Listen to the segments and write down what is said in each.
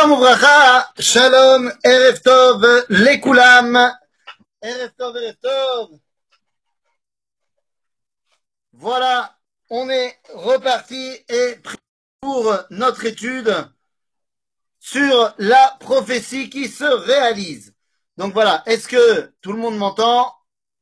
Shalom Uvracha, Shalom, Erev Tov, Lekulam, Erev Tov, Erev Tov. Voilà, on est reparti et prêt pour notre étude sur la prophétie qui se réalise. Donc voilà, est-ce que tout le monde m'entend?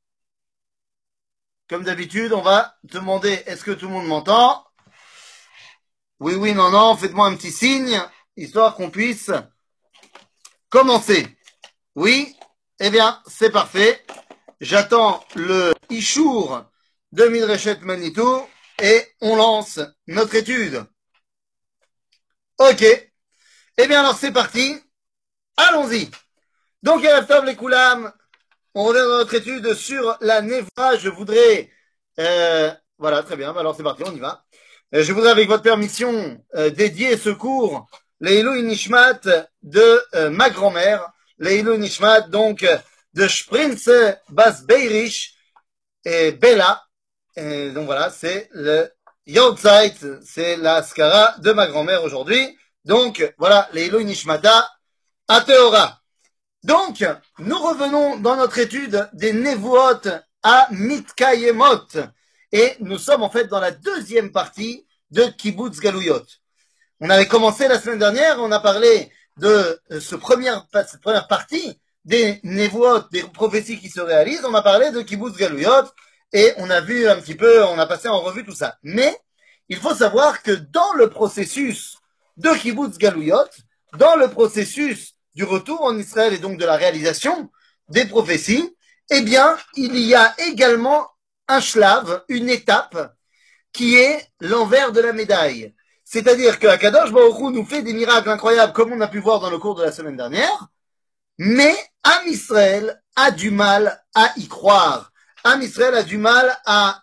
Comme d'habitude, on va demander, est-ce que tout le monde m'entend? Oui, oui, non, non, faites-moi un petit signe, histoire qu'on puisse commencer. Oui, eh bien, c'est parfait. J'attends le Ishour de Midreshet Manitou et on lance notre étude. Ok. Eh bien, alors c'est parti. Allons-y. Donc, Erev Tov les Koulam, on revient dans notre étude sur la Néva. Je voudrais... voilà, très bien. Alors, c'est parti, on y va. Je voudrais, avec votre permission, dédier ce cours, Leilou Nishmat de ma grand-mère, Leilou Nishmat, donc, de Sprinz Bas Beirish et Bella. Et donc voilà, c'est le Yortzeit, c'est la Skara de ma grand-mère aujourd'hui. Donc, voilà, Leilou Nishmata à Teora. Donc, nous revenons dans notre étude des Nevuot à Mitkayemot. Et nous sommes en fait dans la deuxième partie de Kibbutz Galuyot. On avait commencé la semaine dernière, on a parlé de cette première partie des Nevuot, des prophéties qui se réalisent. On a parlé de Kibbutz Galuyot et on a vu un petit peu, on a passé en revue tout ça. Mais il faut savoir que dans le processus de Kibbutz Galuyot, dans le processus du retour en Israël et donc de la réalisation des prophéties, eh bien, il y a également un shlav, une étape, qui est l'envers de la médaille. C'est-à-dire que Akadosh Baruch Hu nous fait des miracles incroyables, comme on a pu voir dans le cours de la semaine dernière, mais Am Israël a du mal à y croire. Am Israël a du mal à...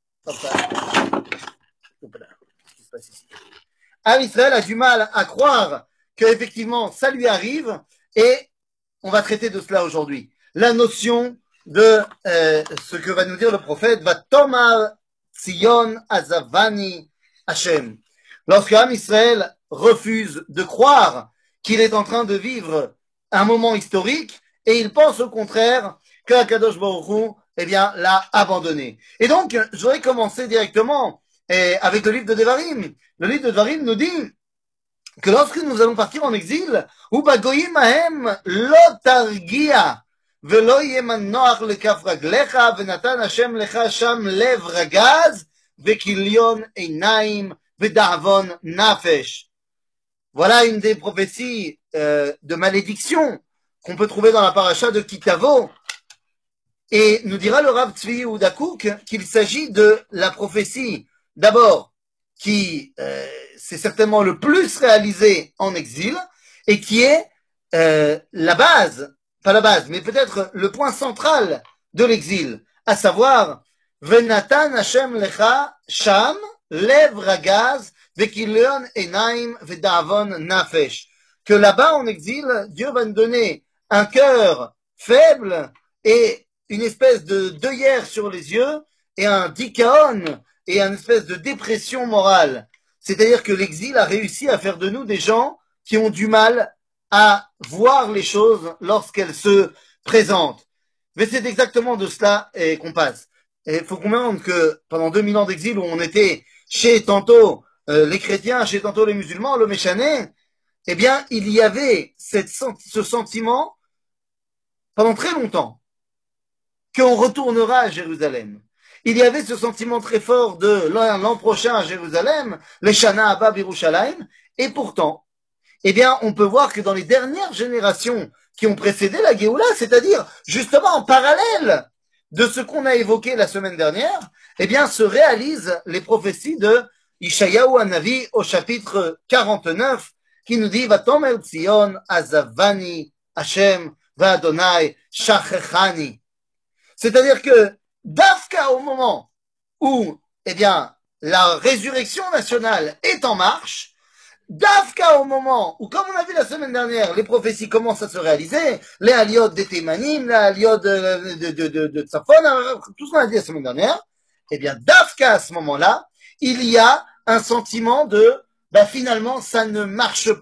Am Israël a du mal à croire qu'effectivement ça lui arrive, et on va traiter de cela aujourd'hui. La notion de ce que va nous dire le prophète, va Tomar Tzion Azavani Hashem. Lorsque Am Israël refuse de croire qu'il est en train de vivre un moment historique, et il pense au contraire que Akadosh Baruch Hu, eh bien, l'a abandonné. Et donc, je voudrais commencer directement avec le livre de Devarim. Le livre de Devarim nous dit que lorsque nous allons partir en exil, ובגויים ההם לא תרגיע, ולא יהיה מנוח לכף רגליך, ונתן השם לך שם לב רגז, וכיליון עיניים, ודאבון נפש. Voilà une des prophéties de malédiction qu'on peut trouver dans la paracha de Kitavo. Et nous dira le Rav Tzvi Udakouk qu'il s'agit de la prophétie, d'abord, qui c'est certainement le plus réalisé en exil, et qui est la base, pas la base, mais peut-être le point central de l'exil, à savoir Venatan Hashem lecha sham lev ragaz vekilion enaim vedavon nafesh, que là-bas en exil, Dieu va nous donner un cœur faible et une espèce de deuillère sur les yeux et un dikaon et une espèce de dépression morale. C'est-à-dire que l'exil a réussi à faire de nous des gens qui ont du mal à voir les choses lorsqu'elles se présentent. Mais c'est exactement de cela qu'on passe. Et il faut comprendre que pendant 2000 ans d'exil où on était chez tantôt les chrétiens, chez tantôt les musulmans, le méchané, eh bien, il y avait ce sentiment pendant très longtemps qu'on retournera à Jérusalem. Il y avait ce sentiment très fort de l'an prochain à Jérusalem, les Shana Abba Birushalayim, et pourtant, eh bien, on peut voir que dans les dernières générations qui ont précédé la Géoula, c'est-à-dire justement en parallèle de ce qu'on a évoqué la semaine dernière, eh bien, se réalisent les prophéties de Ishayahu Hanavi au chapitre 49, qui nous dit Vatomer Tzion Azavani Hashem Va'adonai Shachechani. C'est-à-dire que Dafka, au moment où, eh bien, la résurrection nationale est en marche, Dafka, au moment où, comme on a vu la semaine dernière, les prophéties commencent à se réaliser, les aliot des Témanim, les aliot de Tzafon, tout ce qu'on a dit la semaine dernière, eh bien, Dafka, à ce moment-là, il y a un sentiment de, bah, finalement, ça ne marche pas,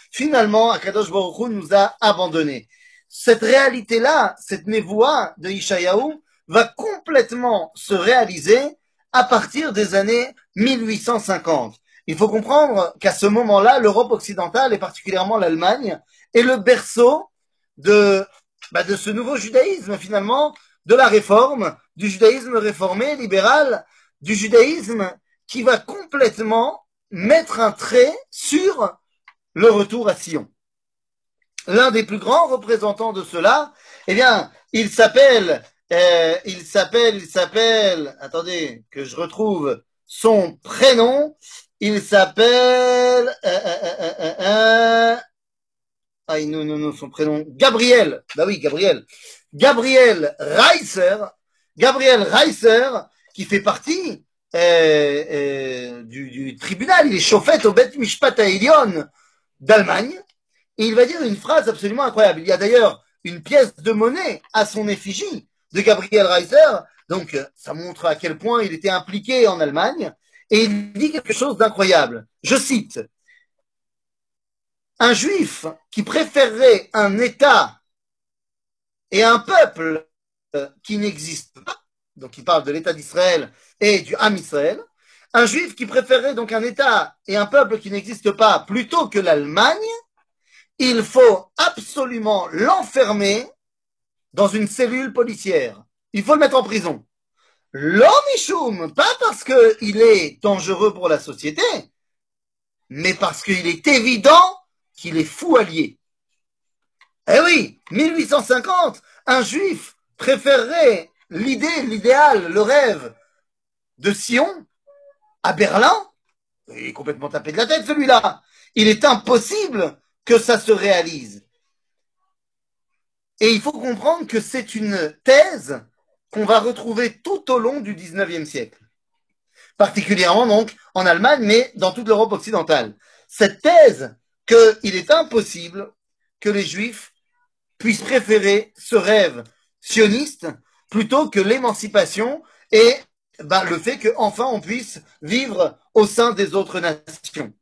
finalement, Akadosh Baruch Hu nous a abandonnés. Cette réalité-là, cette névoie de Ishayahu va complètement se réaliser à partir des années 1850. Il faut comprendre qu'à ce moment-là, l'Europe occidentale et particulièrement l'Allemagne est le berceau de ce nouveau judaïsme finalement, de la réforme, du judaïsme réformé, libéral, du judaïsme qui va complètement mettre un trait sur le retour à Sion. L'un des plus grands représentants de cela, eh bien, il s'appelle, attendez, que je retrouve son prénom, il s'appelle, non, son prénom, Gabriel, bah oui, Gabriel, Gabriel Reiser, qui fait partie du tribunal, il est chauffette au Bet Mishpat Haelion d'Allemagne, et il va dire une phrase absolument incroyable. Il y a d'ailleurs une pièce de monnaie à son effigie de Gabriel Reiser, donc ça montre à quel point il était impliqué en Allemagne, et il dit quelque chose d'incroyable. Je cite, un juif qui préférerait un État et un peuple qui n'existe pas, donc il parle de l'État d'Israël et du Ham Israël, un juif qui préférerait donc un État et un peuple qui n'existe pas plutôt que l'Allemagne, il faut absolument l'enfermer dans une cellule policière. Il faut le mettre en prison. L'homichoum, pas parce qu'il est dangereux pour la société, mais parce qu'il est évident qu'il est fou allié. Eh oui, 1850, un juif préférerait l'idée, l'idéal, le rêve de Sion à Berlin. Il est complètement tapé de la tête, celui-là. Il est impossible que ça se réalise. Et il faut comprendre que c'est une thèse qu'on va retrouver tout au long du 19e siècle. Particulièrement donc en Allemagne, mais dans toute l'Europe occidentale. Cette thèse qu'il est impossible que les Juifs puissent préférer ce rêve sioniste plutôt que l'émancipation et le fait qu'enfin on puisse vivre au sein des autres nations.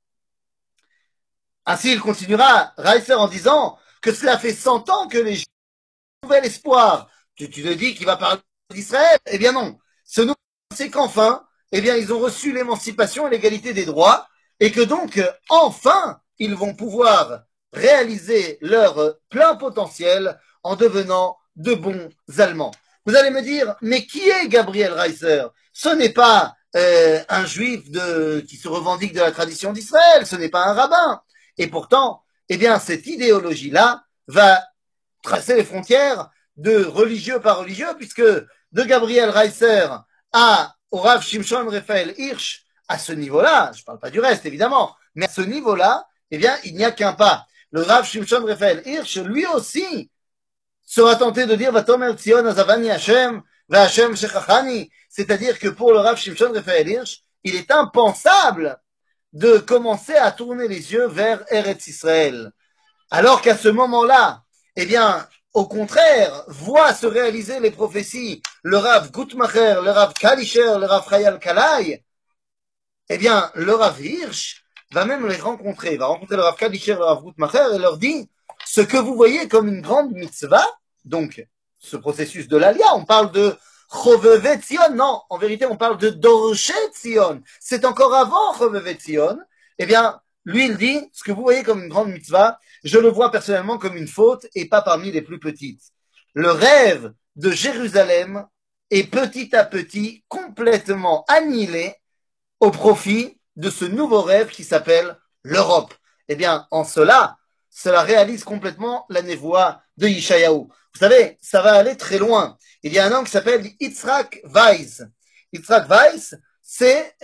Ainsi, il continuera, Reiser, en disant que cela fait 100 ans que les Juifs ont un nouvel espoir. Tu te dis qu'il va parler d'Israël? Eh bien non. Ce nouvel espoir, c'est qu'enfin, eh bien, ils ont reçu l'émancipation et l'égalité des droits et que donc, enfin, ils vont pouvoir réaliser leur plein potentiel en devenant de bons Allemands. Vous allez me dire, mais qui est Gabriel Reiser? Ce n'est pas un juif qui se revendique de la tradition d'Israël, ce n'est pas un rabbin. Et pourtant, eh bien, cette idéologie-là va tracer les frontières de religieux par religieux, puisque de Gabriel Reiser au Rav Shimshon Raphaël Hirsch, à ce niveau-là, je ne parle pas du reste évidemment, mais à ce niveau-là, eh bien, il n'y a qu'un pas. Le Rav Shimshon Raphaël Hirsch, lui aussi, sera tenté de dire Vatomer Tzion Azavani Hashem, Va Hashem Shechachani, c'est-à-dire que pour le Rav Shimshon Raphaël Hirsch, il est impensable de commencer à tourner les yeux vers Eretz Israël. Alors qu'à ce moment-là, eh bien, au contraire, voit se réaliser les prophéties, le Rav Guttmacher, le Rav Kalischer, le Rav Chayal Kalai, eh bien, le Rav Hirsch va même les rencontrer, va rencontrer le Rav Kalischer, le Rav Guttmacher et leur dit, ce que vous voyez comme une grande mitzvah, donc ce processus de l'Alia, on parle de Chovevet Tzion, non, en vérité on parle de Dorchet Tzion, c'est encore avant Chovevet Tzion, eh bien, lui il dit, ce que vous voyez comme une grande mitzvah, je le vois personnellement comme une faute et pas parmi les plus petites. Le rêve de Jérusalem est petit à petit complètement annihilé au profit de ce nouveau rêve qui s'appelle l'Europe. Eh bien, en cela réalise complètement la névoie de Yeshayahu. Vous savez, ça va aller très loin. Il y a un homme qui s'appelle Yitzhak Weiss. Yitzhak Weiss, c'est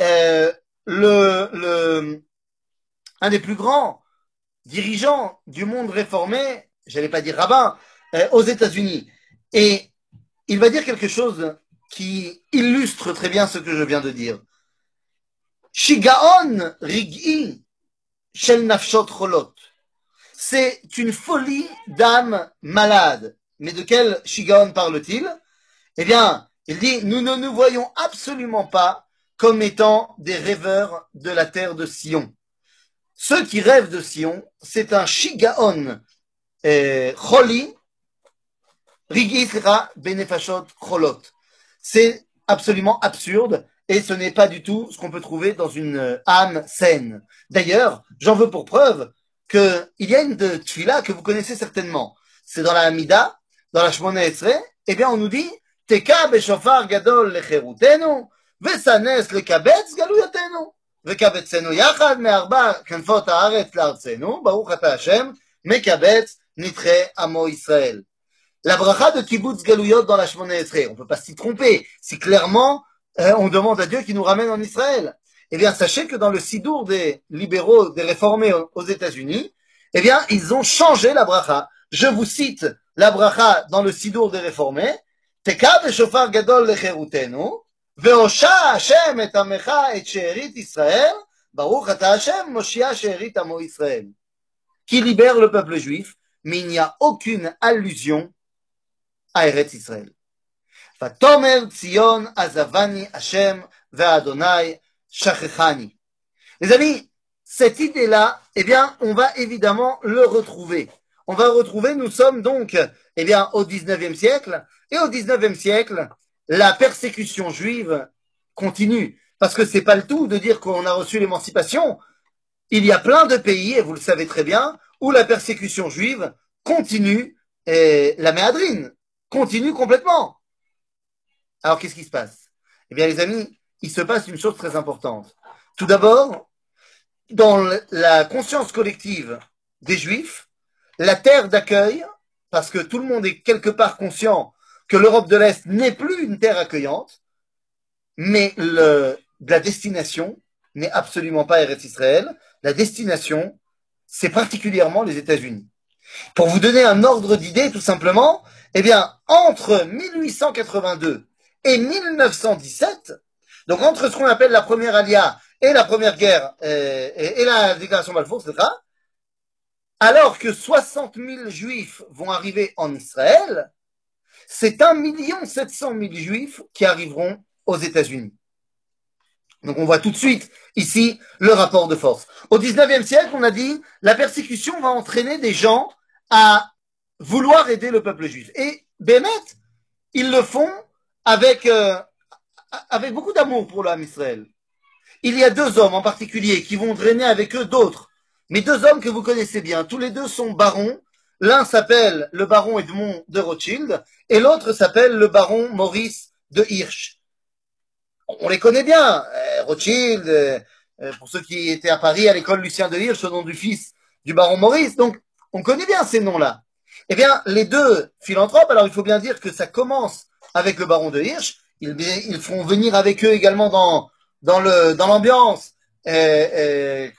un des plus grands dirigeants du monde réformé, j'allais pas dire rabbin, aux États-Unis. Et il va dire quelque chose qui illustre très bien ce que je viens de dire. Shigaon rig'i shel nafshot cholot. C'est une folie d'âme malade. Mais de quel Shigaon parle-t-il? Eh bien, il dit, nous ne nous voyons absolument pas comme étant des rêveurs de la terre de Sion. ceux qui rêvent de Sion, c'est un shigaon choli, rigisra benefashot cholot. C'est absolument absurde et ce n'est pas du tout ce qu'on peut trouver dans une âme saine. D'ailleurs, j'en veux pour preuve qu'il y a une tfila que vous connaissez certainement. C'est dans la Hamida, dans la Shmona Esrei, eh bien on nous dit Teka beshofar gadol lecherutenu, vesanes lekabetz galuyotenu, vekabetzenu yachad me'arba kanfot haaretz la'artzenu, baruch ata Hashem, mekabetz nitre amo Israël. La bracha de Kibbutz Galouyot dans la Shemona Esrei, on ne peut pas s'y tromper. Si clairement on demande à Dieu qu'il nous ramène en Israël. Eh bien, sachez que dans le Sidour des libéraux, des réformés aux États-Unis, eh bien, ils ont changé la bracha. Je vous cite la bracha dans le Sidour des réformés. Teka b'shofar gadol lecherutenu, ve'osha Hashem et amecha et she'erit Israël, baruch ata Hashem, Moshia she'erit amo Israël. Qui libère le peuple juif, mais il n'y a aucune allusion à Eretz Israël. Vatomer Tzion azavani Hashem ve'Adonai shachechani. Les amis, cette idée-là, eh bien, on va évidemment le retrouver. On va retrouver, nous sommes donc, eh bien, au 19e siècle, et au 19e siècle, la persécution juive continue. Parce que c'est pas le tout de dire qu'on a reçu l'émancipation. Il y a plein de pays, et vous le savez très bien, où la persécution juive continue, et la méadrine continue complètement. Alors, qu'est-ce qui se passe? Eh bien, les amis, il se passe une chose très importante. Tout d'abord, dans la conscience collective des Juifs, la terre d'accueil, parce que tout le monde est quelque part conscient que l'Europe de l'Est n'est plus une terre accueillante, mais la destination n'est absolument pas Eretz Israël. La destination, c'est particulièrement les États-Unis. Pour vous donner un ordre d'idée, tout simplement, eh bien, entre 1882 et 1917, donc entre ce qu'on appelle la première alia et la première guerre et la déclaration Balfour, etc., alors que 60 000 juifs vont arriver en Israël, c'est 1 700 000 juifs qui arriveront aux États-Unis. Donc on voit tout de suite ici le rapport de force. Au 19e siècle, on a dit la persécution va entraîner des gens à vouloir aider le peuple juif. Et Bémet, ils le font avec beaucoup d'amour pour l'âme Israël. Il y a deux hommes en particulier qui vont drainer avec eux d'autres. Mais deux hommes que vous connaissez bien. Tous les deux sont barons. L'un s'appelle le baron Edmond de Rothschild et l'autre s'appelle le baron Maurice de Hirsch. On les connaît bien. Rothschild, pour ceux qui étaient à Paris à l'école Lucien de Hirsch, au nom du fils du baron Maurice. Donc, on connaît bien ces noms-là. Eh bien, les deux philanthropes, alors il faut bien dire que ça commence avec le baron de Hirsch. Ils font venir avec eux également dans l'ambiance le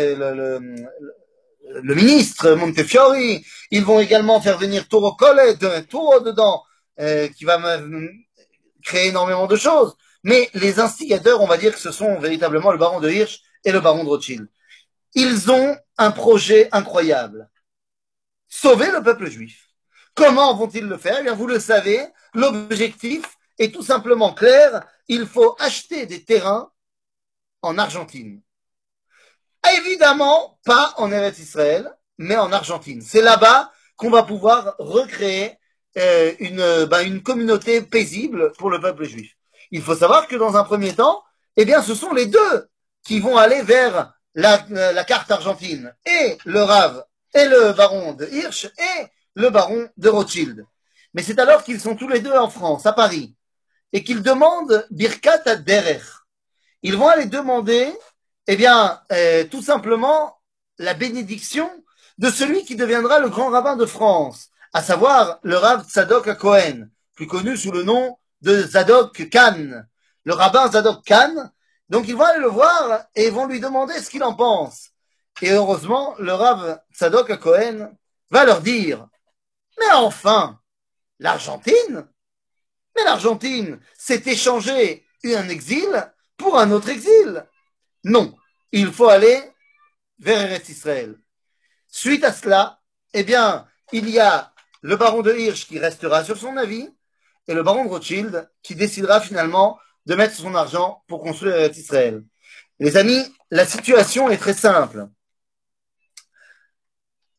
ministre Montefiore. Ils vont également faire venir Toro Collet, Toro dedans, qui va créer énormément de choses. Mais les instigateurs, on va dire que ce sont véritablement le baron de Hirsch et le baron de Rothschild. Ils ont un projet incroyable. Sauver le peuple juif. Comment vont-ils le faire? Eh bien, vous le savez, l'objectif est tout simplement clair. Il faut acheter des terrains en Argentine. Évidemment, pas en Eretz Israël, mais en Argentine. C'est là-bas qu'on va pouvoir recréer une communauté paisible pour le peuple juif. Il faut savoir que dans un premier temps, eh bien, ce sont les deux qui vont aller vers la carte argentine, et le Rav et le baron de Hirsch et le baron de Rothschild. Mais c'est alors qu'ils sont tous les deux en France, à Paris, et qu'ils demandent Birkat Aderer. Ils vont aller demander, eh bien, tout simplement, la bénédiction de celui qui deviendra le grand rabbin de France, à savoir le Rav Tzadok Cohen, plus connu sous le nom de Zadok Khan, le rabbin Zadok Khan. Donc ils vont aller le voir et vont lui demander ce qu'il en pense. Et heureusement, le Rav Tzadok Cohen va leur dire, mais enfin, l'Argentine, c'est échanger un exil pour un autre exil. Non, il faut aller vers Eretz Israël. Suite à cela, eh bien, il y a le baron de Hirsch qui restera sur son avis et le baron de Rothschild qui décidera finalement de mettre son argent pour construire Eretz Israël. Les amis, la situation est très simple.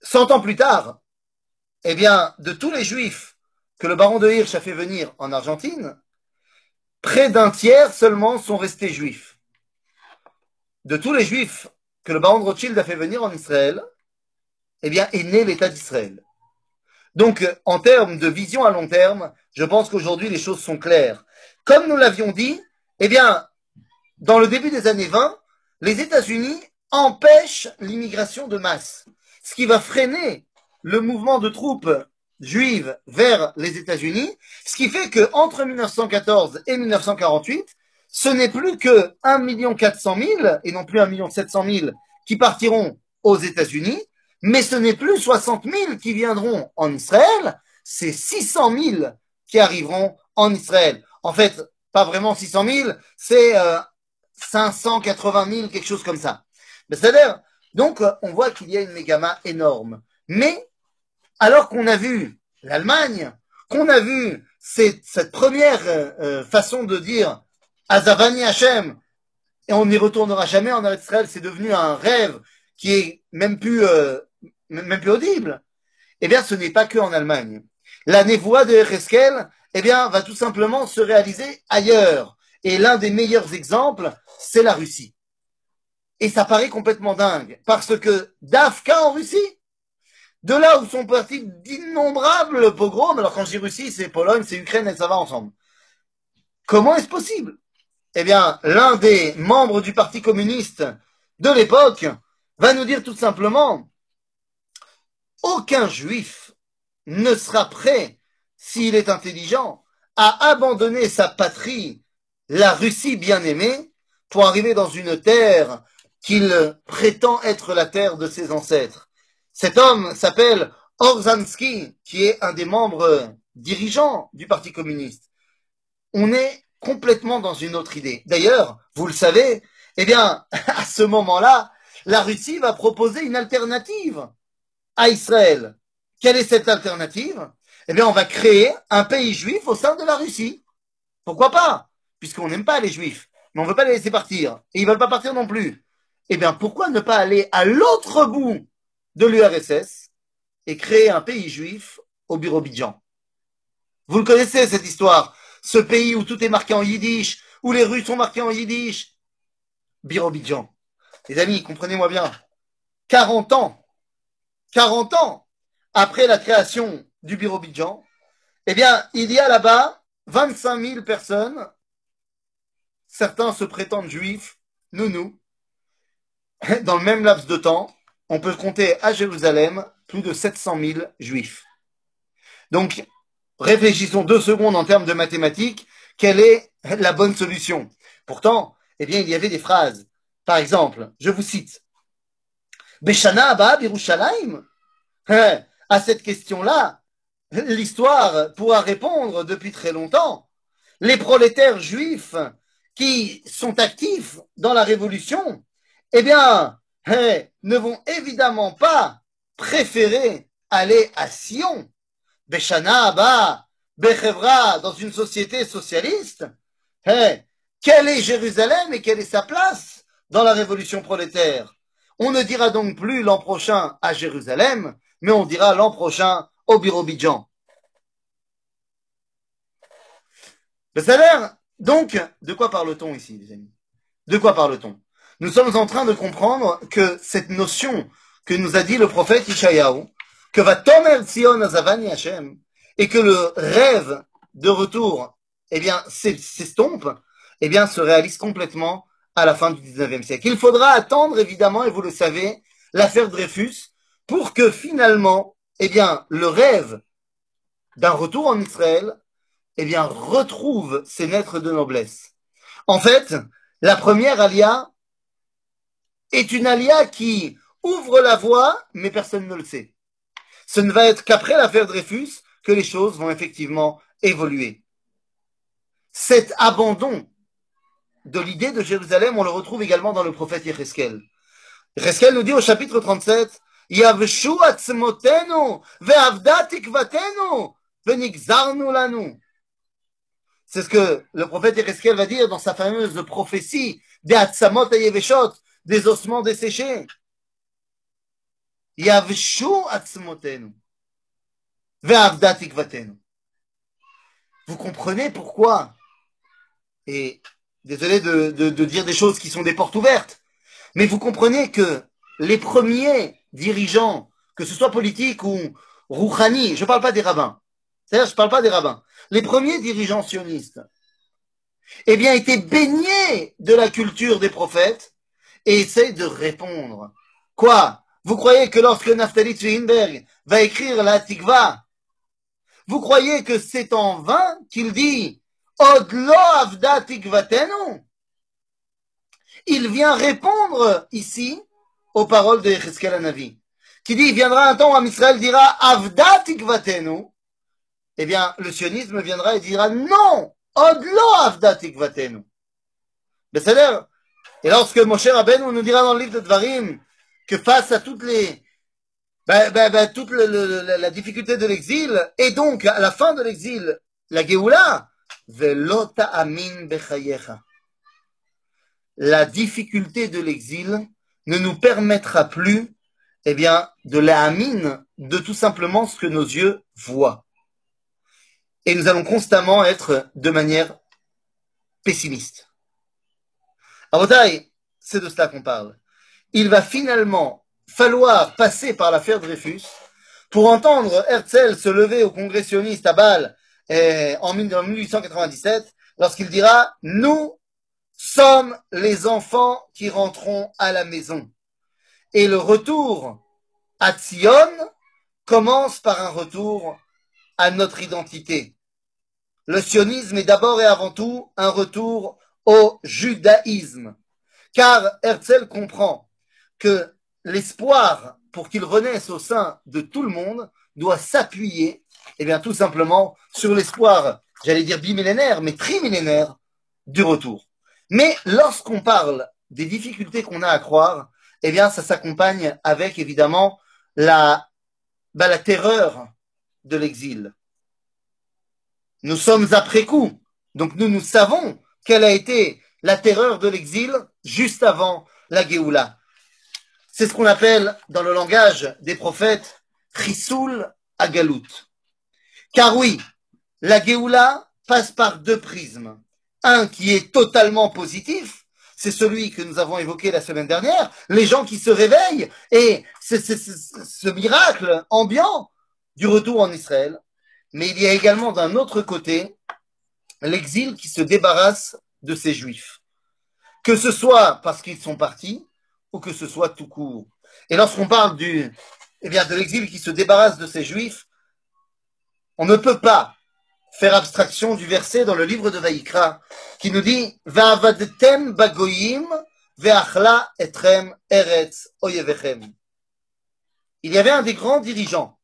100 ans plus tard, eh bien, de tous les Juifs que le baron de Hirsch a fait venir en Argentine, près d'un tiers seulement sont restés juifs. De tous les Juifs que le baron de Rothschild a fait venir en Israël, eh bien, est né l'État d'Israël. Donc, en termes de vision à long terme, je pense qu'aujourd'hui, les choses sont claires. Comme nous l'avions dit, eh bien, dans le début des années 20, les États-Unis empêchent l'immigration de masse, ce qui va freiner le mouvement de troupes juives vers les États-Unis, ce qui fait qu'entre 1914 et 1948, ce n'est plus que 1,4 million et non plus 1,7 million qui partiront aux États-Unis, mais ce n'est plus 60 000 qui viendront en Israël, c'est 600 000 qui arriveront en Israël. En fait, pas vraiment 600 000, c'est 580 000, quelque chose comme ça. C'est-à-dire, donc, on voit qu'il y a une mégama énorme. Mais, alors qu'on a vu l'Allemagne, qu'on a vu cette première façon de dire Azavani Hachem, et on n'y retournera jamais en Israël, c'est devenu un rêve qui est même plus audible. Eh bien, ce n'est pas que en Allemagne. La névoie de Ereskel, eh bien, va tout simplement se réaliser ailleurs. Et l'un des meilleurs exemples, c'est la Russie. Et ça paraît complètement dingue, parce que Dafka en Russie, de là où sont partis d'innombrables pogroms, alors quand je dis Russie, c'est Pologne, c'est Ukraine, et ça va ensemble. Comment est-ce possible? Eh bien, l'un des membres du Parti communiste de l'époque va nous dire tout simplement, aucun juif ne sera prêt, s'il est intelligent, à abandonner sa patrie, la Russie bien-aimée, pour arriver dans une terre qu'il prétend être la terre de ses ancêtres. Cet homme s'appelle Orzansky, qui est un des membres dirigeants du Parti communiste. On est complètement dans une autre idée. D'ailleurs, vous le savez, eh bien, à ce moment-là, la Russie va proposer une alternative à Israël. Quelle est cette alternative? Eh bien, on va créer un pays juif au sein de la Russie. Pourquoi pas? Puisqu'on n'aime pas les juifs, mais on ne veut pas les laisser partir. Et ils ne veulent pas partir non plus. Eh bien, pourquoi ne pas aller à l'autre bout de l'URSS et créer un pays juif au Birobidjan? Vous le connaissez, cette histoire. Ce pays où tout est marqué en yiddish, où les rues sont marquées en yiddish. Birobidjan. Les amis, comprenez-moi bien. 40 ans 40 ans après la création du Birobidjan, eh bien, il y a là-bas 25 000 personnes, certains se prétendent juifs, nous, dans le même laps de temps, on peut compter à Jérusalem plus de 700 000 juifs. Donc, réfléchissons 2 secondes en termes de mathématiques, quelle est la bonne solution? Pourtant, eh bien, il y avait des phrases. Par exemple, je vous cite, Beshana Abba Birushalayim. À cette question-là, l'histoire pourra répondre depuis très longtemps. Les prolétaires juifs qui sont actifs dans la révolution, eh bien, ne vont évidemment pas préférer aller à Sion, Beshana Abba, Bechevra, dans une société socialiste. Quelle est Jérusalem et quelle est sa place dans la révolution prolétaire? On ne dira donc plus l'an prochain à Jérusalem, mais on dira l'an prochain au Birobidjan. Le salaire, donc, de quoi parle-t-on ici, les amis? De quoi parle-t-on? Nous sommes en train de comprendre que cette notion que nous a dit le prophète Ishayahu, que va Tomer Tzion Azavani Hashem, et que le rêve de retour, eh bien, s'estompe, eh bien, se réalise complètement à la fin du 19e siècle. Il faudra attendre, évidemment, et vous le savez, l'affaire Dreyfus, pour que finalement, eh bien, le rêve d'un retour en Israël, eh bien, retrouve ses lettres de noblesse. En fait, la première alia est une alia qui ouvre la voie, mais personne ne le sait. Ce ne va être qu'après l'affaire Dreyfus que les choses vont effectivement évoluer. Cet abandon de l'idée de Jérusalem, on le retrouve également dans le prophète Yecheskel. Yecheskel nous dit au chapitre 37, Yavshu atzmotenu ve'avda tikvatenu ve'nigzarnu lanu. C'est ce que le prophète Yecheskel va dire dans sa fameuse prophétie des Hatzamot et Yeveshot, des ossements desséchés. Yavshu atzmotenu. Ve'avda tikvatenu. Vous comprenez pourquoi? Et désolé de dire des choses qui sont des portes ouvertes, mais vous comprenez que les premiers dirigeants, que ce soit politiques ou rouhani, je ne parle pas des rabbins, c'est-à-dire je ne parle pas des rabbins, les premiers dirigeants sionistes, eh bien, étaient baignés de la culture des prophètes et essayent de répondre. Quoi? Vous croyez que lorsque Naftali Tzweinberg va écrire la Tikva, vous croyez que c'est en vain qu'il dit Odlo avda tikvatenu? Il vient répondre ici aux paroles de Yecheskel Hanavi, qui dit, il viendra un temps où Israël dira Avda tikvatenu. Eh bien, le sionisme viendra et dira non, Odlo Avda tikvatenu. C'est-à-dire, et lorsque Moshe Rabbeinu nous dira dans le livre de Dvarim que face à toutes les toute la difficulté de l'exil, et donc à la fin de l'exil, la Géoula, Velo ta'amin bechayecha. La difficulté de l'exil ne nous permettra plus, eh bien, de la amine, de tout simplement ce que nos yeux voient. Et nous allons constamment être de manière pessimiste. Abotai, c'est de cela qu'on parle. Il va finalement falloir passer par l'affaire Dreyfus pour entendre Herzl se lever au congrès sioniste à Bâle en 1897 lorsqu'il dira « Nous sommes les enfants qui rentrons à la maison. » Et le retour à Tzion commence par un retour à notre identité. Le sionisme est d'abord et avant tout un retour au judaïsme. Car Herzl comprend que l'espoir pour qu'il renaisse au sein de tout le monde doit s'appuyer, eh bien, tout simplement sur l'espoir, j'allais dire bimillénaire, mais trimillénaire du retour. Mais lorsqu'on parle des difficultés qu'on a à croire, eh bien, ça s'accompagne avec, évidemment, la terreur de l'exil. Nous sommes après coup, donc nous savons quelle a été la terreur de l'exil juste avant la Géoula. C'est ce qu'on appelle, dans le langage des prophètes, Chisoul Agalout. Car oui, la Géoula passe par deux prismes. Un qui est totalement positif, c'est celui que nous avons évoqué la semaine dernière, les gens qui se réveillent et ce miracle ambiant du retour en Israël. Mais il y a également d'un autre côté l'exil qui se débarrasse de ces juifs. Que ce soit parce qu'ils sont partis ou que ce soit tout court. Et lorsqu'on parle de l'exil qui se débarrasse de ces juifs, on ne peut pas faire abstraction du verset dans le livre de Vaïkra qui nous dit Va'avadtem bagoyim ve'achla etrem eretz oyevechem. Il y avait un des grands dirigeants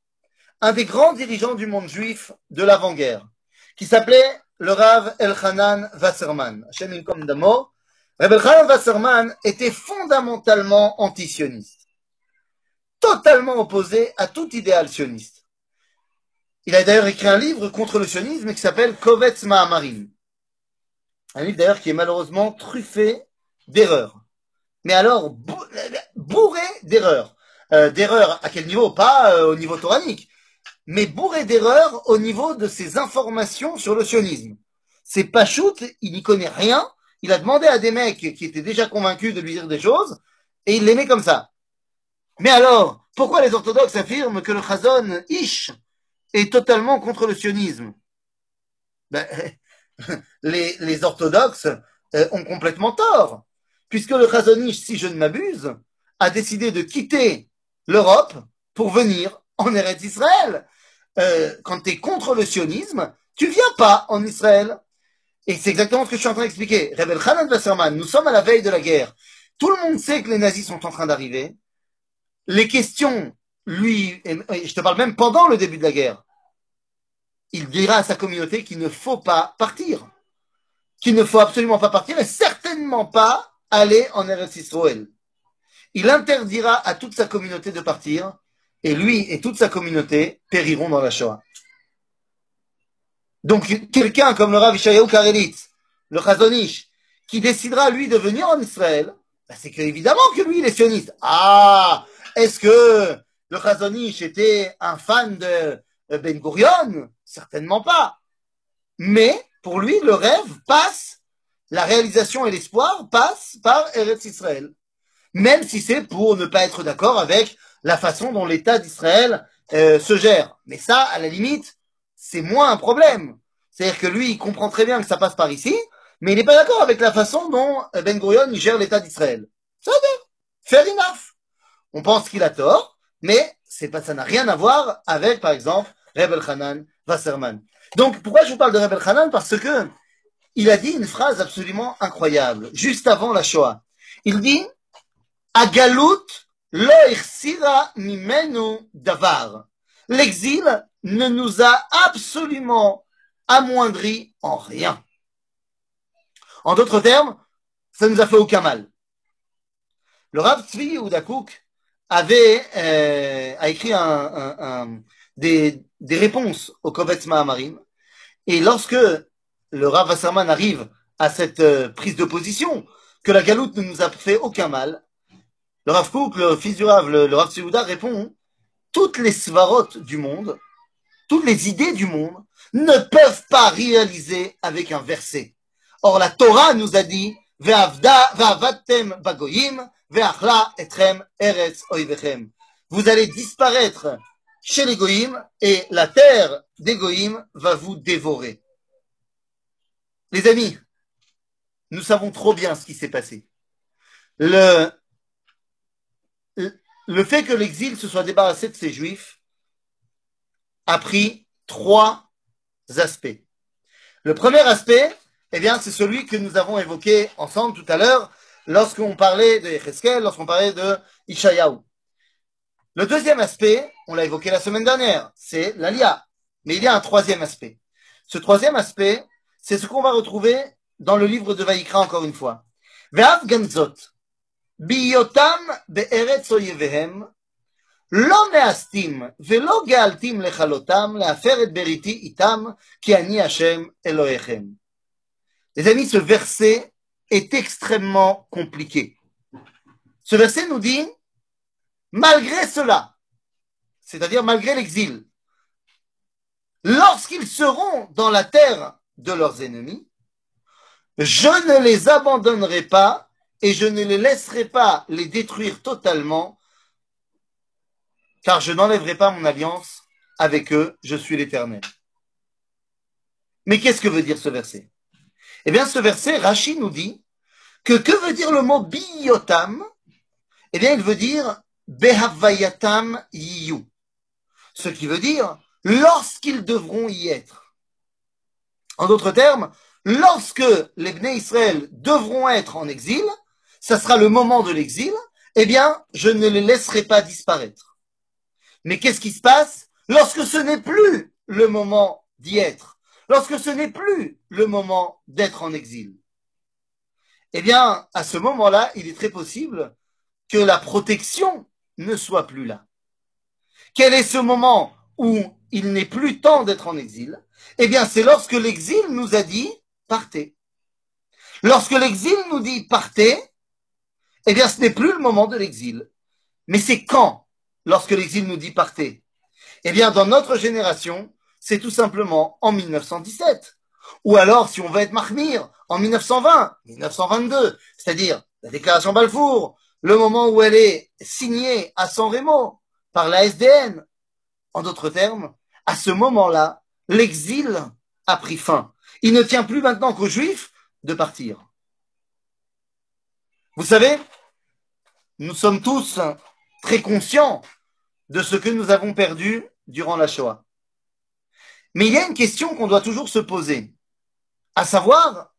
du monde juif de l'avant-guerre, qui s'appelait le Rav Elchanan Wasserman. Hashem Yinkom Damo. Rav Elchanan Wasserman était fondamentalement anti-sioniste, totalement opposé à tout idéal sioniste. Il a d'ailleurs écrit un livre contre le sionisme qui s'appelle Kovetz Ma'amarim. Un livre d'ailleurs qui est malheureusement truffé d'erreurs. Mais alors, bourré d'erreurs. D'erreurs à quel niveau? Pas au niveau toranique, mais bourré d'erreurs au niveau de ses informations sur le sionisme. C'est Pachout, il n'y connaît rien. Il a demandé à des mecs qui étaient déjà convaincus de lui dire des choses, et il les met comme ça. Mais alors, pourquoi les orthodoxes affirment que le Chazon Ish est totalement contre le sionisme? Ben, les orthodoxes ont complètement tort, puisque le Chazon Ish, si je ne m'abuse, a décidé de quitter l'Europe pour venir en Eretz Israël. Quand tu es contre le sionisme, tu viens pas en Israël. Et c'est exactement ce que je suis en train d'expliquer. Rav Elchanan Wasserman, nous sommes à la veille de la guerre. Tout le monde sait que les nazis sont en train d'arriver. Les questions, lui, et je te parle même pendant le début de la guerre, il dira à sa communauté qu'il ne faut pas partir. Qu'il ne faut absolument pas partir et certainement pas aller en Eretz Israël. Il interdira à toute sa communauté de partir et lui et toute sa communauté périront dans la Shoah. Donc, quelqu'un comme le Rav Yeshayahu Karelitz, le Chazon Ish, qui décidera, lui, de venir en Israël, ben c'est évidemment que lui, il est sioniste. Ah, est-ce que le Chazon Ish était un fan de Ben Gurion? Certainement pas. Mais pour lui, le rêve passe, la réalisation et l'espoir passent par Eretz Israël. Même si c'est pour ne pas être d'accord avec la façon dont l'État d'Israël se gère. Mais ça, à la limite, c'est moins un problème. C'est-à-dire que lui, il comprend très bien que ça passe par ici, mais il n'est pas d'accord avec la façon dont Ben Gurion gère l'État d'Israël. Ça veut dire, fair enough. On pense qu'il a tort, mais c'est pas, ça n'a rien à voir avec, par exemple, Reb Elchanan Wasserman. Donc, pourquoi je vous parle de Reb Elchanan? Parce que il a dit une phrase absolument incroyable, juste avant la Shoah. Il dit, Agalut lo ichsira mimenu davar. L'exil ne nous a absolument amoindri en rien. En d'autres termes, ça ne nous a fait aucun mal. Le Rav Tzvi Yehuda Kook a écrit des réponses au Kovetz Mahamarim. Et lorsque le Rav Wasserman arrive à cette prise de position, que la galoute ne nous a fait aucun mal, le Rav Kook, le fils du Rav, le Rav Tzvi Yehuda répond, toutes les svarot du monde, toutes les idées du monde ne peuvent pas réaliser avec un verset. Or, la Torah nous a dit, ve'avadtem bagoyim, ve'achla etrem eretz oivechem. Vous allez disparaître chez les goyim et la terre des goyim va vous dévorer. Les amis, nous savons trop bien ce qui s'est passé. Le fait que l'exil se soit débarrassé de ces juifs a pris trois aspects. Le premier aspect, eh bien, c'est celui que nous avons évoqué ensemble tout à l'heure lorsqu'on parlait de Yecheskel, lorsqu'on parlait de Ishayahu. Le deuxième aspect, on l'a évoqué la semaine dernière, c'est l'Alia. Mais il y a un troisième aspect. Ce troisième aspect, c'est ce qu'on va retrouver dans le livre de Vaïkra encore une fois. Ve'av ganzot, biyotam be'eretz oyevehem, לא מאסתים ולא גאלתים לכלותם להפר את בריתי איתם כי אני השם אלוהיכם. Les amis, ce verset est extrêmement compliqué. Ce verset nous dit, malgré cela, c'est-à-dire malgré l'exil, lorsqu'ils seront dans la terre de leurs ennemis, je ne les abandonnerai pas et je ne les laisserai pas les détruire totalement car je n'enlèverai pas mon alliance avec eux, je suis l'Éternel. Mais qu'est-ce que veut dire ce verset? Eh bien, ce verset, Rashi nous dit que veut dire le mot biyotam? Eh bien, il veut dire behavayatam yiyu. Ce qui veut dire lorsqu'ils devront y être. En d'autres termes, lorsque les Bnei Israël devront être en exil, ça sera le moment de l'exil, eh bien, je ne les laisserai pas disparaître. Mais qu'est-ce qui se passe lorsque ce n'est plus le moment d'y être, lorsque ce n'est plus le moment d'être en exil? Eh bien, à ce moment-là, il est très possible que la protection ne soit plus là. Quel est ce moment où il n'est plus temps d'être en exil? Eh bien, c'est lorsque l'exil nous a dit partez. Lorsque l'exil nous dit partez, eh bien, ce n'est plus le moment de l'exil. Mais c'est quand, lorsque l'exil nous dit partez? Eh bien, dans notre génération, c'est tout simplement en 1917. Ou alors, si on veut être mahmir, en 1920, 1922, c'est-à-dire la déclaration Balfour, le moment où elle est signée à San Remo par la SDN. En d'autres termes, à ce moment-là, l'exil a pris fin. Il ne tient plus maintenant qu'aux Juifs de partir. Vous savez, nous sommes tous très conscients de ce que nous avons perdu durant la Shoah. Mais il y a une question qu'on doit toujours se poser, à savoir,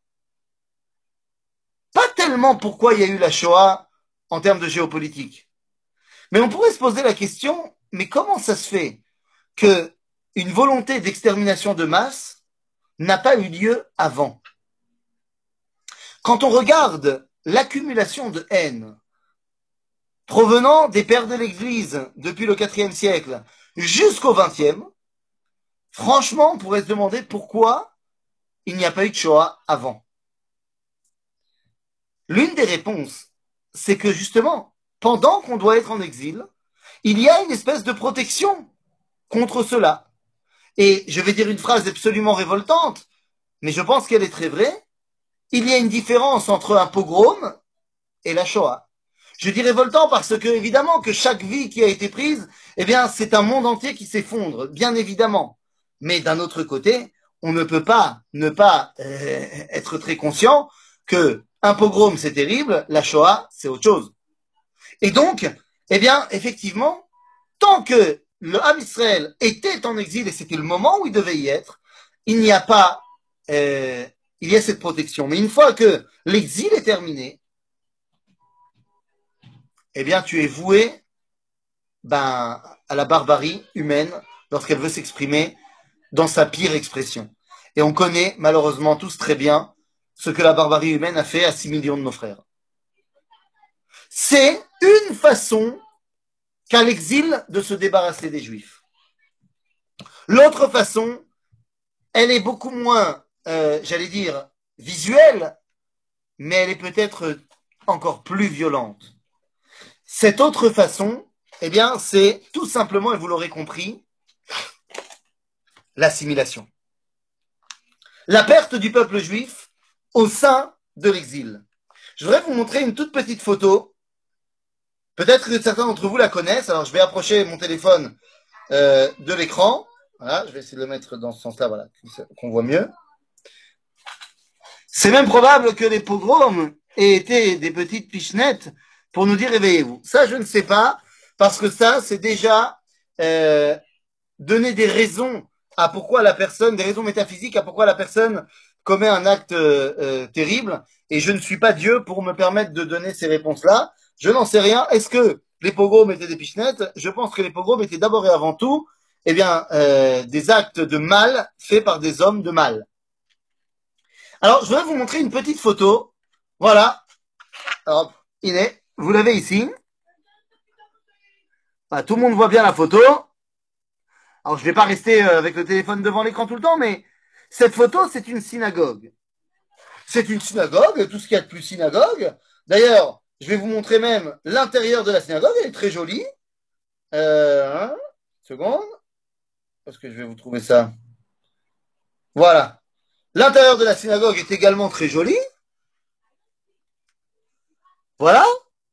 pas tellement pourquoi il y a eu la Shoah en termes de géopolitique, mais on pourrait se poser la question, mais comment ça se fait que une volonté d'extermination de masse n'a pas eu lieu avant? Quand on regarde l'accumulation de haine provenant des pères de l'Église depuis le IVe siècle jusqu'au XXe, franchement, on pourrait se demander pourquoi il n'y a pas eu de Shoah avant. L'une des réponses, c'est que justement, pendant qu'on doit être en exil, il y a une espèce de protection contre cela. Et je vais dire une phrase absolument révoltante, mais je pense qu'elle est très vraie. Il y a une différence entre un pogrom et la Shoah. Je dis révoltant parce que, évidemment, que chaque vie qui a été prise, eh bien, c'est un monde entier qui s'effondre, bien évidemment. Mais d'un autre côté, on ne peut pas ne pas être très conscient que un pogrom, c'est terrible, la Shoah, c'est autre chose. Et donc, eh bien, effectivement, tant que le Ham Israël était en exil, et c'était le moment où il devait y être, il n'y a pas, euh, il y a cette protection. Mais une fois que l'exil est terminé, eh bien, tu es voué, ben, à la barbarie humaine lorsqu'elle veut s'exprimer dans sa pire expression. Et on connaît malheureusement tous très bien ce que la barbarie humaine a fait à 6 millions de nos frères. C'est une façon qu'a l'exil de se débarrasser des Juifs. L'autre façon, elle est beaucoup moins, j'allais dire, visuelle, mais elle est peut-être encore plus violente. Cette autre façon, eh bien, c'est tout simplement, et vous l'aurez compris, l'assimilation. La perte du peuple juif au sein de l'exil. Je voudrais vous montrer une toute petite photo. Peut-être que certains d'entre vous la connaissent. Alors, je vais approcher mon téléphone de l'écran. Voilà, je vais essayer de le mettre dans ce sens-là, voilà, qu'on voit mieux. C'est même probable que les pogroms aient été des petites pichenettes pour nous dire réveillez-vous. Ça, je ne sais pas, parce que ça, c'est déjà donner des raisons à pourquoi la personne, des raisons métaphysiques à pourquoi la personne commet un acte terrible. Et je ne suis pas Dieu pour me permettre de donner ces réponses-là. Je n'en sais rien. Est-ce que les pogroms étaient des pichenettes? Je pense que les pogroms étaient d'abord et avant tout, eh bien, des actes de mal faits par des hommes de mal. Alors, je voudrais vous montrer une petite photo. Voilà. Alors, vous l'avez ici. Voilà, tout le monde voit bien la photo. Alors, je ne vais pas rester avec le téléphone devant l'écran tout le temps, mais cette photo, c'est une synagogue. C'est une synagogue, tout ce qu'il y a de plus synagogue. D'ailleurs, je vais vous montrer même l'intérieur de la synagogue. Elle est très jolie. Seconde. Parce que je vais vous trouver ça. Voilà. L'intérieur de la synagogue est également très joli. Voilà.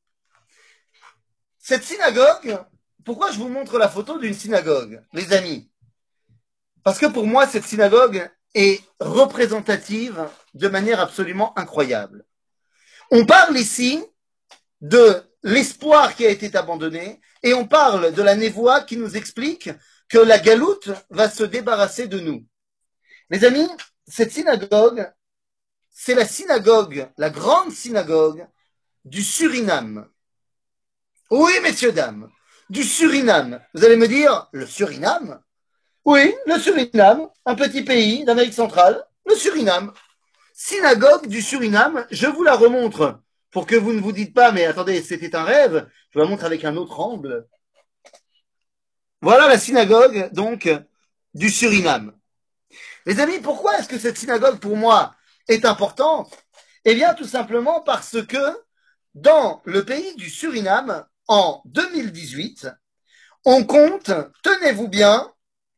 Cette synagogue, pourquoi je vous montre la photo d'une synagogue, les amis? Parce que pour moi, cette synagogue est représentative de manière absolument incroyable. On parle ici de l'espoir qui a été abandonné et on parle de la névoie qui nous explique que la galoute va se débarrasser de nous. Les amis, cette synagogue, c'est la synagogue, la grande synagogue du Suriname. Oui, messieurs, dames, du Suriname. Vous allez me dire, le Suriname? Oui, le Suriname, un petit pays d'Amérique centrale, le Suriname. Synagogue du Suriname, je vous la remontre pour que vous ne vous dites pas, mais attendez, c'était un rêve. Je vous la montre avec un autre angle. Voilà la synagogue, donc, du Suriname. Les amis, pourquoi est-ce que cette synagogue, pour moi, est importante? Eh bien, tout simplement parce que dans le pays du Suriname, en 2018, on compte, tenez-vous bien,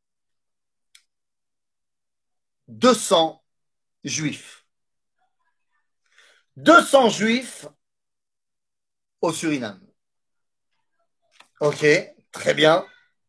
200 juifs. 200 juifs au Suriname. Ok, très bien.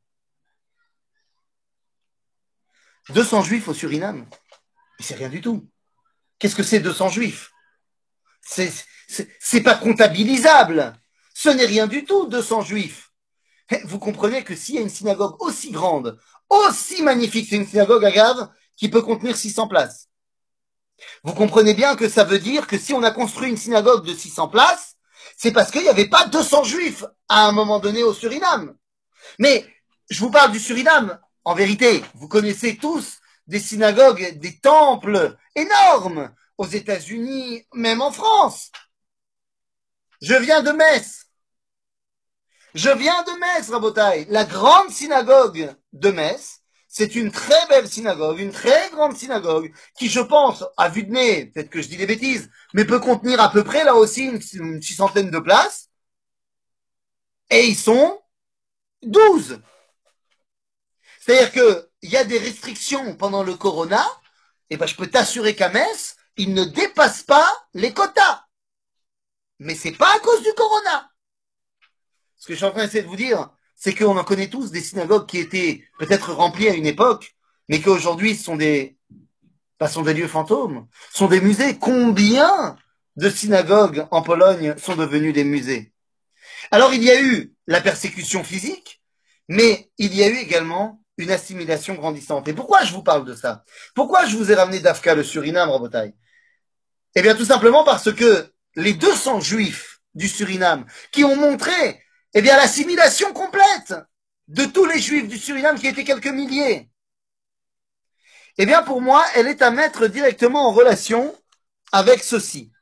200 juifs au Suriname. Mais c'est rien du tout. Qu'est-ce que c'est 200 juifs? C'est pas comptabilisable. Ce n'est rien du tout, 200 juifs. Vous comprenez que s'il y a une synagogue aussi grande, aussi magnifique, c'est une synagogue à Gave qui peut contenir 600 places. Vous comprenez bien que ça veut dire que si on a construit une synagogue de 600 places, c'est parce qu'il n'y avait pas 200 juifs à un moment donné au Suriname. Mais je vous parle du Suriname. En vérité, vous connaissez tous des synagogues, des temples énormes aux États-Unis, même en France. Je viens de Metz. Je viens de Metz, Rabotai. La grande synagogue de Metz, c'est une très belle synagogue, une très grande synagogue, qui, je pense, à vue de nez, peut-être que je dis des bêtises, mais peut contenir à peu près, là aussi, une 600aine de places. Et ils sont 12. C'est-à-dire qu'il y a des restrictions pendant le corona, et ben je peux t'assurer qu'à Metz, ils ne dépassent pas les quotas. Mais c'est pas à cause du corona. Ce que je suis en train d'essayer de vous dire, c'est qu'on en connaît tous des synagogues qui étaient peut-être remplies à une époque, mais qu'aujourd'hui sont des lieux fantômes, sont des musées. Combien de synagogues en Pologne sont devenues des musées? Alors il y a eu la persécution physique, mais il y a eu également une assimilation grandissante. Et pourquoi je vous parle de ça? Pourquoi je vous ai ramené d'Afka, le Suriname, Rabotai? Eh bien tout simplement parce que les 200 juifs du Suriname qui ont montré eh bien l'assimilation complète de tous les juifs du Suriname qui étaient quelques milliers, eh bien pour moi, elle est à mettre directement en relation avec ceci.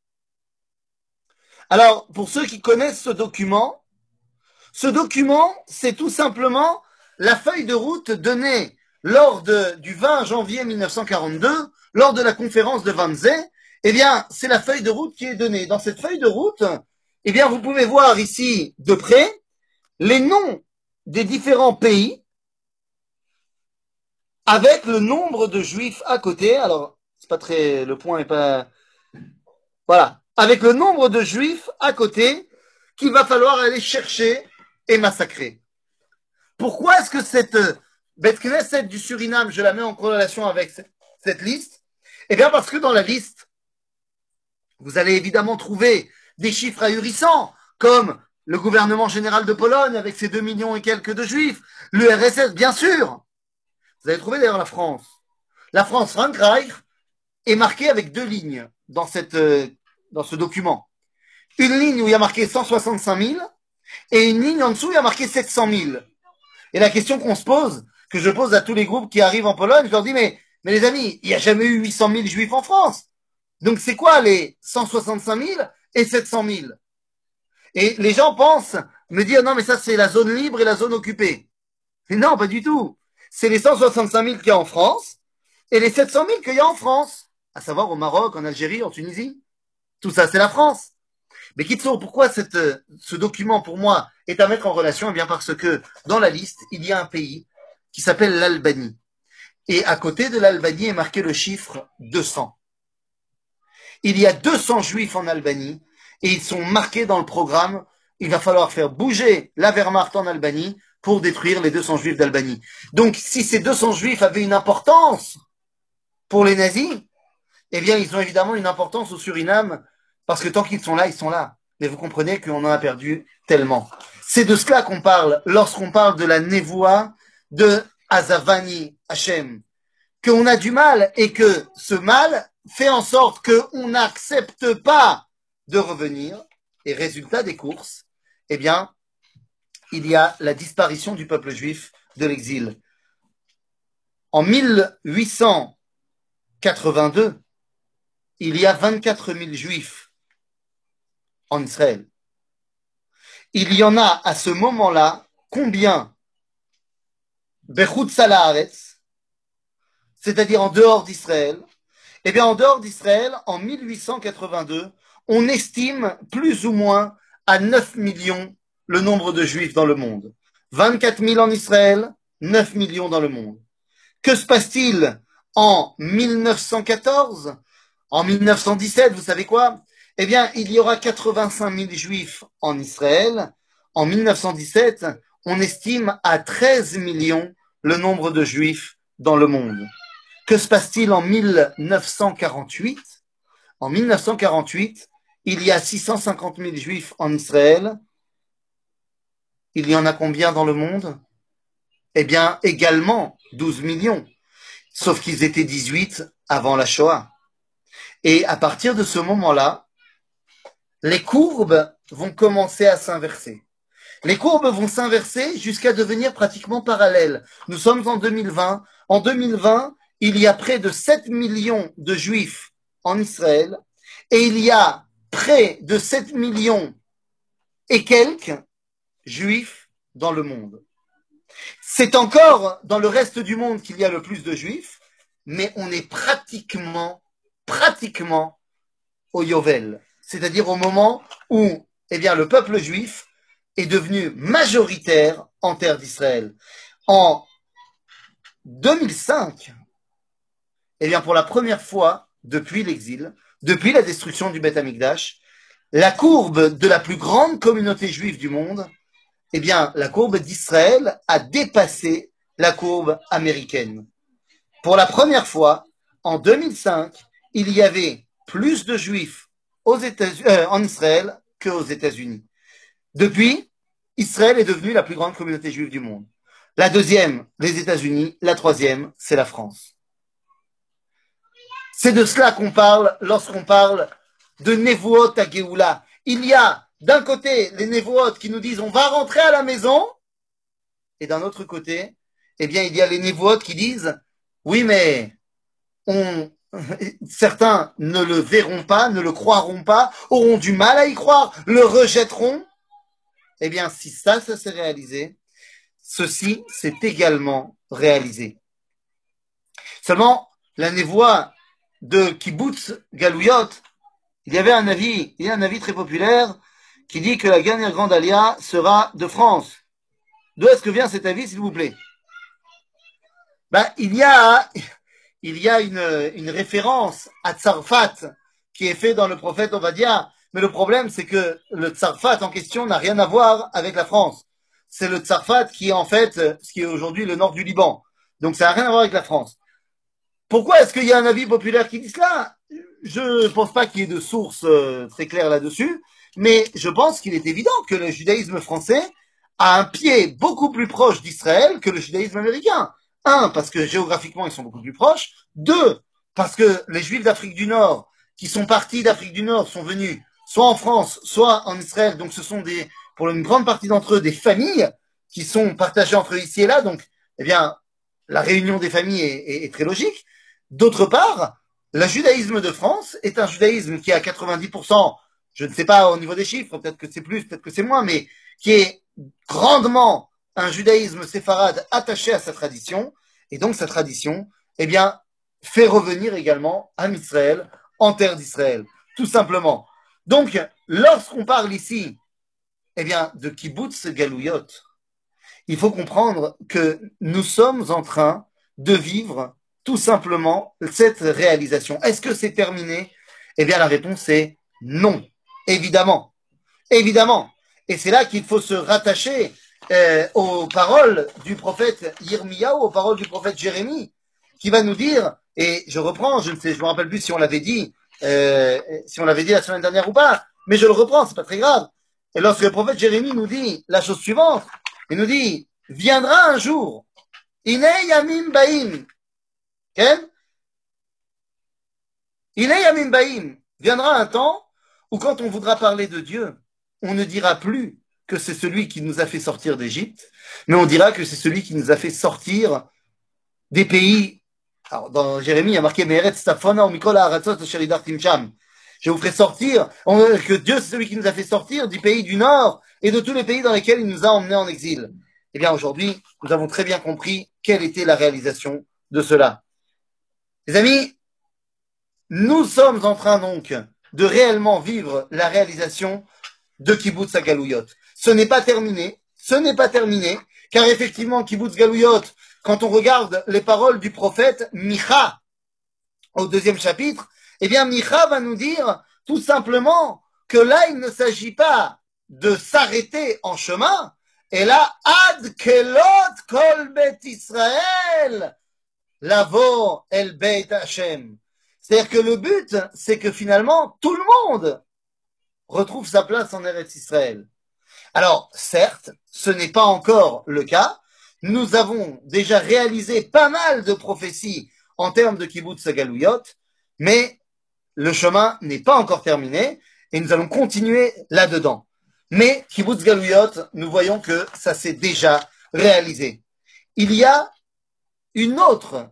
Alors, pour ceux qui connaissent ce document, c'est tout simplement la feuille de route donnée du 20 janvier 1942, lors de la conférence de Wannsee. Eh bien, c'est la feuille de route qui est donnée. Dans cette feuille de route, eh bien, vous pouvez voir ici de près les noms des différents pays avec le nombre de juifs à côté. Alors, c'est pas très, le point est pas, voilà. Avec le nombre de juifs à côté qu'il va falloir aller chercher et massacrer. Pourquoi est-ce que cette Beth Knesset du Suriname, je la mets en corrélation avec cette liste? Eh bien, parce que dans la liste, vous allez évidemment trouver des chiffres ahurissants, comme le gouvernement général de Pologne avec ses 2 millions et quelques de juifs, l'URSS, bien sûr. Vous allez trouver d'ailleurs la France. La France, Frankreich, est marquée avec 2 lignes dans ce document. Une ligne où il y a marqué 165 000 et une ligne en dessous où il y a marqué 700 000. Et la question qu'on se pose, que je pose à tous les groupes qui arrivent en Pologne, je leur dis, mais les amis, il n'y a jamais eu 800 000 juifs en France. Donc c'est quoi les 165 000 et 700 000? Et les gens pensent me dire, non mais ça c'est la zone libre et la zone occupée. Mais non, pas du tout. C'est les 165 000 qu'il y a en France et les 700 000 qu'il y a en France. À savoir au Maroc, en Algérie, en Tunisie. Tout ça, c'est la France. Mais Kitsour, pourquoi ce document, pour moi, est à mettre en relation? Eh bien, parce que dans la liste, il y a un pays qui s'appelle l'Albanie. Et à côté de l'Albanie est marqué le chiffre 200. Il y a 200 juifs en Albanie et ils sont marqués dans le programme. Il va falloir faire bouger la Wehrmacht en Albanie pour détruire les 200 juifs d'Albanie. Donc, si ces 200 juifs avaient une importance pour les nazis, eh bien, ils ont évidemment une importance au Suriname parce que tant qu'ils sont là, ils sont là. Mais vous comprenez qu'on en a perdu tellement. C'est de cela qu'on parle lorsqu'on parle de la névoie de Azavani Hachem. Qu'on a du mal et que ce mal fait en sorte qu'on n'accepte pas de revenir. Et résultat des courses, eh bien, il y a la disparition du peuple juif de l'exil. En 1882, il y a 24 000 juifs en Israël. Il y en a à ce moment-là, combien? Bechutz Haaretz, c'est-à-dire en dehors d'Israël. Eh bien, en dehors d'Israël, en 1882, on estime plus ou moins à 9 millions le nombre de juifs dans le monde. 24 000 en Israël, 9 millions dans le monde. Que se passe-t-il en 1914? En 1917, vous savez quoi? Eh bien, il y aura 85 000 juifs en Israël. En 1917, on estime à 13 millions le nombre de juifs dans le monde. Que se passe-t-il en 1948? En 1948, il y a 650 000 juifs en Israël. Il y en a combien dans le monde? Eh bien, également 12 millions. Sauf qu'ils étaient 18 avant la Shoah. Et à partir de ce moment-là, les courbes vont commencer à s'inverser. Les courbes vont s'inverser jusqu'à devenir pratiquement parallèles. Nous sommes en 2020. En 2020, il y a près de 7 millions de juifs en Israël et il y a près de 7 millions et quelques juifs dans le monde. C'est encore dans le reste du monde qu'il y a le plus de juifs, mais on est pratiquement au Yovel, c'est-à-dire au moment où eh bien, le peuple juif est devenu majoritaire en terre d'Israël. En 2005, eh bien, pour la première fois depuis l'exil, depuis la destruction du Beth Amikdash, la courbe de la plus grande communauté juive du monde, eh bien, la courbe d'Israël a dépassé la courbe américaine. Pour la première fois, en 2005, il y avait plus de juifs en Israël qu'aux États-Unis. Depuis, Israël est devenue la plus grande communauté juive du monde. La deuxième, les États-Unis. La troisième, c'est la France. C'est de cela qu'on parle lorsqu'on parle de Nevuot à Géoula. Il y a d'un côté les Nevuot qui nous disent on va rentrer à la maison, et d'un autre côté, eh bien, il y a les Nevuot qui disent oui, mais certains ne le verront pas, ne le croiront pas, auront du mal à y croire, le rejetteront. Eh bien, si ça s'est réalisé, ceci s'est également réalisé. Seulement, la névoie de Kibbutz Galouyot, il y a un avis très populaire qui dit que la dernière grande alia sera de France. D'où est-ce que vient cet avis, s'il vous plaît? Il y a une référence à Tzarfat qui est faite dans le prophète Ovadia. Mais le problème, c'est que le Tzarfat en question n'a rien à voir avec la France. C'est le Tzarfat qui est en fait ce qui est aujourd'hui le nord du Liban. Donc ça n'a rien à voir avec la France. Pourquoi est-ce qu'il y a un avis populaire qui dit cela? Je ne pense pas qu'il y ait de source très claire là-dessus, mais je pense qu'il est évident que le judaïsme français a un pied beaucoup plus proche d'Israël que le judaïsme américain. Un, parce que géographiquement, ils sont beaucoup plus proches. Deux, parce que les Juifs d'Afrique du Nord, qui sont partis d'Afrique du Nord, sont venus soit en France, soit en Israël. Donc, ce sont pour une grande partie d'entre eux, des familles qui sont partagées entre eux ici et là. Donc, eh bien, la réunion des familles est très logique. D'autre part, le judaïsme de France est un judaïsme qui a 90%, je ne sais pas au niveau des chiffres, peut-être que c'est plus, peut-être que c'est moins, mais qui est grandement un judaïsme séfarade attaché à sa tradition, et donc sa tradition, eh bien, fait revenir également à Israël, en terre d'Israël, tout simplement. Donc, lorsqu'on parle ici, eh bien, de kibbutz galouyot, il faut comprendre que nous sommes en train de vivre tout simplement cette réalisation. Est-ce que c'est terminé? Eh bien, la réponse est non. Évidemment. Évidemment. Et c'est là qu'il faut se rattacher aux paroles du prophète Yirmiyahu, aux paroles du prophète Jérémie, qui va nous dire, et je reprends, je me rappelle plus si on l'avait dit, la semaine dernière ou pas, mais je le reprends, c'est pas très grave. Et lorsque le prophète Jérémie nous dit la chose suivante, il nous dit, viendra un jour, Ine Yamim Baim, Ken? Ine Yamim Baim, viendra un temps où quand on voudra parler de Dieu, on ne dira plus que c'est celui qui nous a fait sortir d'Égypte, mais on dira que c'est celui qui nous a fait sortir des pays. Alors, dans Jérémie, il y a marqué Me'eretz Tzafona u'mikol ha'aratzot asher hidartim sham. Je vous ferai sortir, que Dieu c'est celui qui nous a fait sortir du pays du Nord et de tous les pays dans lesquels il nous a emmenés en exil. Eh bien, aujourd'hui, nous avons très bien compris quelle était la réalisation de cela. Les amis, nous sommes en train donc de réellement vivre la réalisation de Kibbutz Galouyot. Ce n'est pas terminé, car effectivement, Kibbutz Galouyot, quand on regarde les paroles du prophète Micha au 2e chapitre, eh bien, Micha va nous dire tout simplement que là, il ne s'agit pas de s'arrêter en chemin, et là, Ad Kelot Kol Bet Israël, Lavo El Beit Hashem. C'est-à-dire que le but, c'est que finalement, tout le monde retrouve sa place en Eretz Israël. Alors, certes, ce n'est pas encore le cas. Nous avons déjà réalisé pas mal de prophéties en termes de kibbutz galouyot, mais le chemin n'est pas encore terminé et nous allons continuer là-dedans. Mais kibbutz galouyot, nous voyons que ça s'est déjà réalisé. Il y a une autre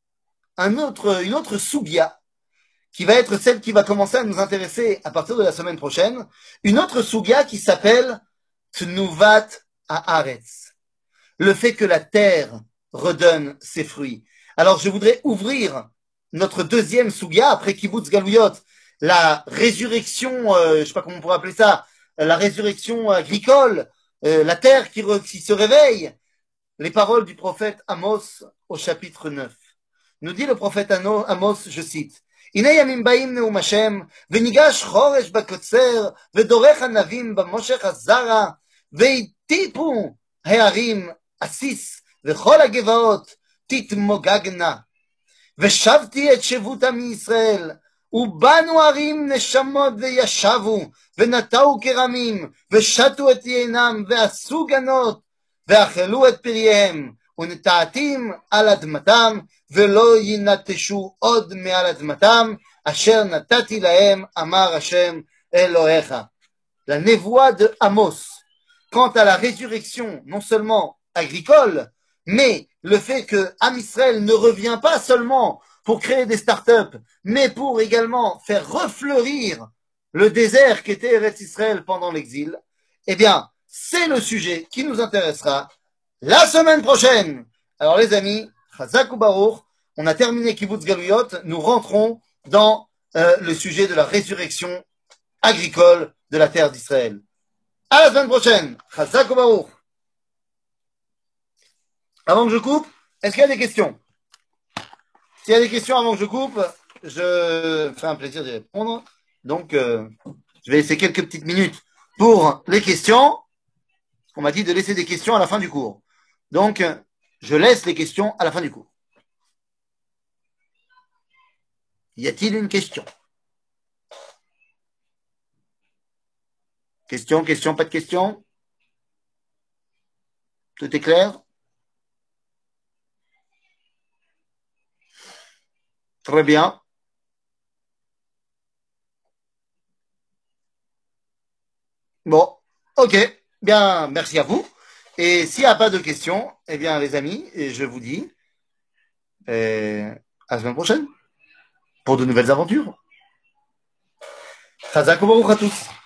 soubia qui va être celle qui va commencer à nous intéresser à partir de la semaine prochaine, une autre soubia qui s'appelle Tnuvat Haaretz, le fait que la terre redonne ses fruits. Alors je voudrais ouvrir notre deuxième soubia après Kibbutz Galouyot, la résurrection, je sais pas comment on pourrait appeler ça, la résurrection agricole la terre qui se réveille. Les paroles du prophète Amos au chapitre 9. Nous dit le prophète Amos, je cite, הנה ימים באים נאום השם, וניגש חורש בקוצר, ודורך ענבים במושך הזרע, ויטיפו הערים עסיס, וכל הגבעות תתמוגגנה. ושבתי את שבותה מישראל, ובנו ערים נשמות וישבו, ונטעו כרמים, ושתו את יינם, ועשו גנות, ואכלו את פריהם, ונטעתים על אדמתם, ולא ינטשו עוד מעל אדמתם, אשר נתתי להם, אמר השם אלוהיך. La névoie de Amos, quant à la résurrection, non seulement agricole, mais le fait que Am Israël ne revient pas seulement pour créer des startups, mais pour également faire refleurir le désert qu'était Eretz Israël pendant l'exil, eh bien, c'est le sujet qui nous intéressera la semaine prochaine. Alors les amis, Chazak ou Baruch, on a terminé Kibbutz Galuyot, nous rentrons dans le sujet de la résurrection agricole de la terre d'Israël. À la semaine prochaine. Chazak ou Baruch. Avant que je coupe, est-ce qu'il y a des questions? S'il y a des questions avant que je coupe, je fais un plaisir d'y répondre. Donc, je vais laisser quelques petites minutes pour les questions. On m'a dit de laisser des questions à la fin du cours. Donc, je laisse les questions à la fin du cours. Y a-t-il une question? Question, pas de question? Tout est clair? Très bien. Bon, ok. Bien, merci à vous. Et s'il n'y a pas de questions, eh bien, les amis, je vous dis à la semaine prochaine pour de nouvelles aventures. Chazak ou Baruch à tous.